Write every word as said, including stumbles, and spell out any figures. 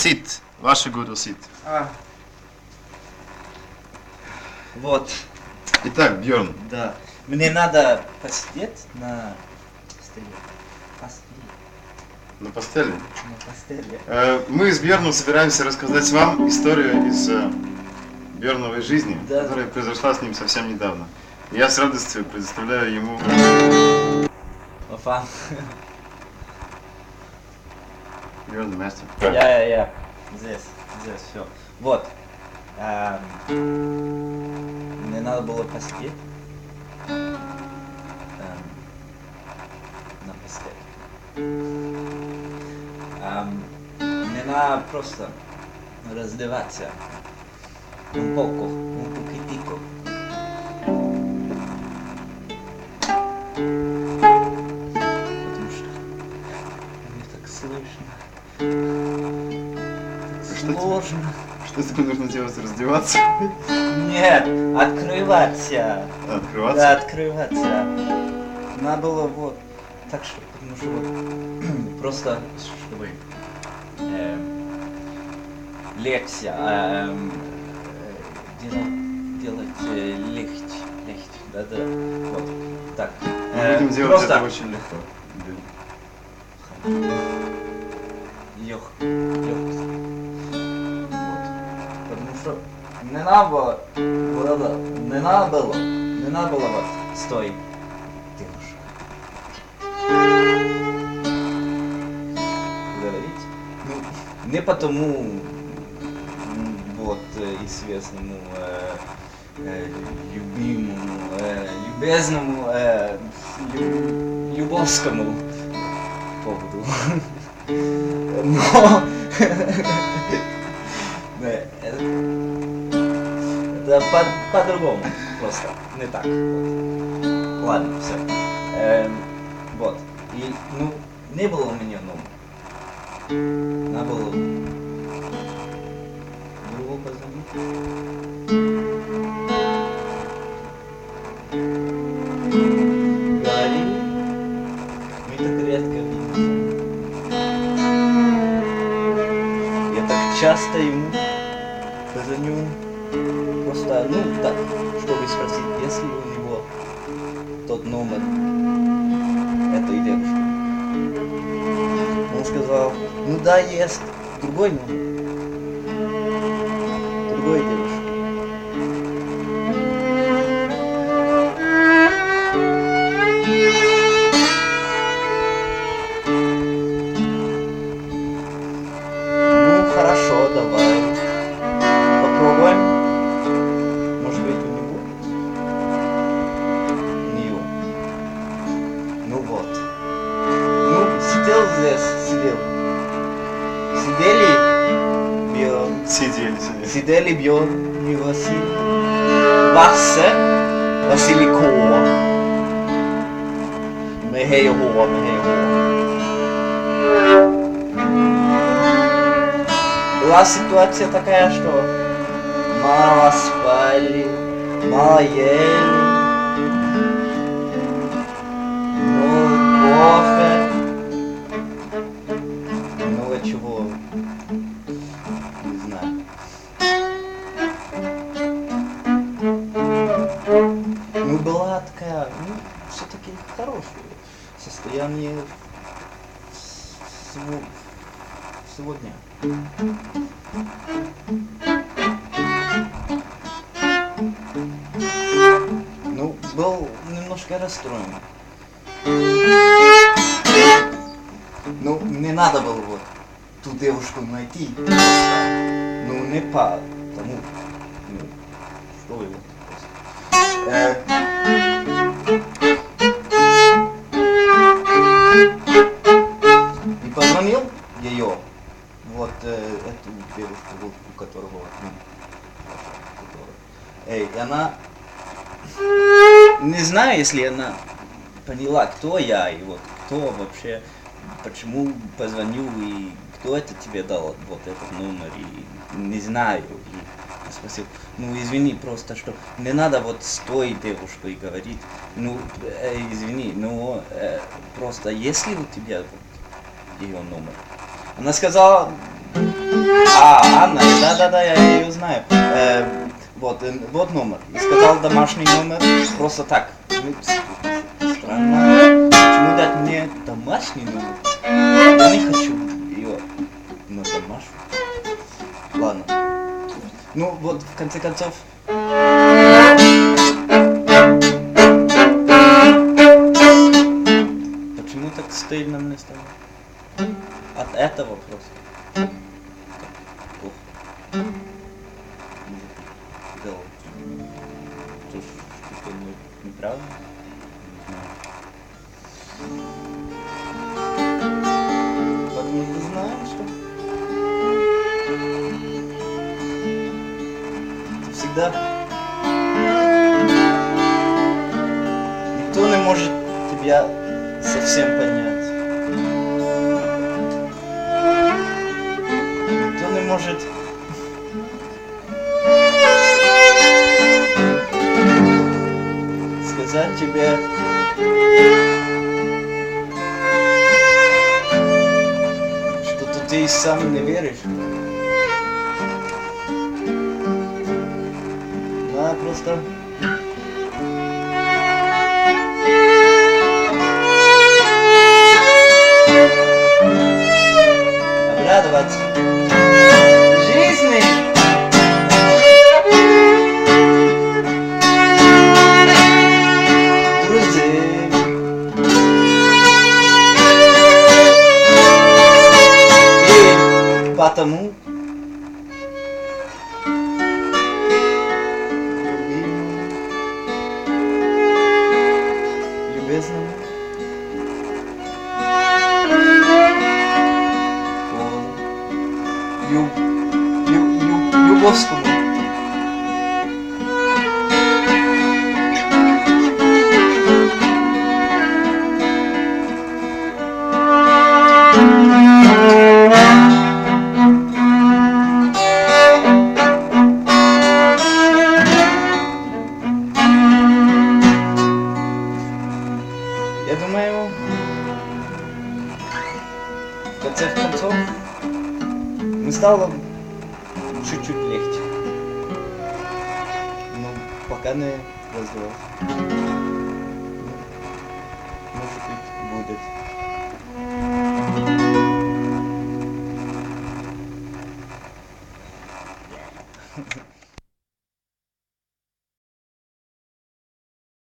Sit. Varsågod och sitt. А. Вот. Итак, Бьорн. Да. Мне надо посидеть на столе. Постели. На постели. На постели. Э, Мы с Бьорном собираемся рассказать вам историю из э, Бьорновой жизни, Да. которая произошла с ним совсем недавно. Я с радостью предоставляю ему... Офан. You're the master. Я, я, я. Здесь, здесь, все. Вот. Эм, Мне надо было посидеть. Эм, На постели. Эм, Мне надо просто раздеваться. Un poco, un poquitico. Потому что мне так слышно. Так Что сложно. Что тебе нужно делать? Раздеваться? Нет, открываться. Открываться? Да, открываться. Надо было вот так что, потому что вот просто чтобы эм, легче, эм, э, делать, делать э, легче, легче, да, да, вот так. Мы Э, будем делать просто это очень легко. лег, легкость. Вот. Потому что не надо было, было, не надо было, не надо было вот стой, девушка. Говорить. Ну, не потому м, вот э, известному э, э, любимому, э, любезному, э, лю- любовскому поводу. Но не, это, это по- по-другому просто, не так. Вот. Ладно, все. Эм, вот. И, ну, не было у меня номера. Надо было другу позвонить. Говорили. Мы так редко видимся. Я так часто ему позвоню. Просто, ну, так, чтобы спросить, есть ли у него тот номер этой девушки. Он сказал, ну да, есть другой номер. Другой девушки. Ну, хорошо, давай. Попробуем. Может быть, у него? У нее. Ну вот. Ну, сидел здесь, сидел. Сидели Бьорн. Сидели, сидели. Сидели Бьорн и Василий. Вассе. Василий K. Med hej och hå, med hej och hå. Была ситуация такая, что мало спали, мало ели, много кофе, много чего, не знаю. Ну, была такая, ну, все-таки хорошее состояние всего, сегодня. Ну, был немножко расстроен. Ну, не надо было вот ту девушку найти просто. Ну, не по тому, ну, что его просто. Э, И позвонил ее, вот э, эту девушку, вот, у которого, ну, которая, эй, и она, не знаю, если она поняла, кто я, и вот кто вообще, почему позвонил, и кто это тебе дал, вот этот номер, и не знаю, и спросил, ну извини, просто что не надо вот с той девушкой говорить, ну э, извини, но э, просто если у тебя вот ее номер. Она сказала, А, Анна, да-да-да, я ее знаю. Э, вот, э, вот номер. И сказал домашний номер. Просто так. Ну, странно. Почему дать мне домашний номер? Я не хочу ее на домашний. Ладно. Ну, вот, в конце концов. Почему так стыдно мне стало? От этого просто. Плохо. Сделал. Что ж, что-то неправильно? Не знаю. Потому что знаешь, что ты всегда никто не может тебя совсем понять. Никто не может сказать тебе, что-то ты сам не веришь. Да, просто обрадоваться жизни. Друзей. И потому любезному Ю, ю, ю, Юбовскому. Я думаю, в конце концов, мне стало чуть-чуть легче. Но пока не раздевался. Ну, может быть, будет.